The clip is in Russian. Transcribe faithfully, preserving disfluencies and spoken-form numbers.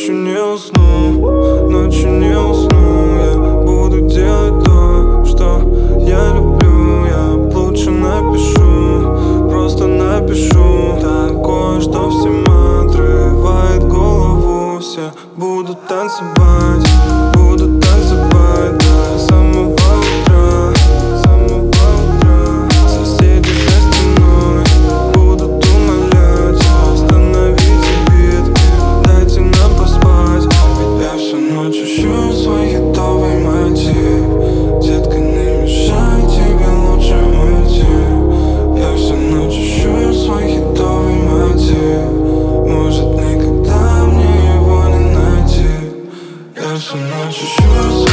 Ночью не усну, ночью не усну. Я буду делать то, что я люблю. Я лучше напишу, просто напишу такое, что всем отрывает голову. Все будут танцевать, будут танцевать до самого утра, самого утра. Соседи за стеной будут умолять: остановите бит, дайте нам поспать. Ведь я всю ночь ищу свой хитовый мотив. Детка, не мешай, тебе лучше уйти. Я всю ночь ищу свой хитовый мотив. Может, никогда мне его не найти. Я всю ночь ищу свой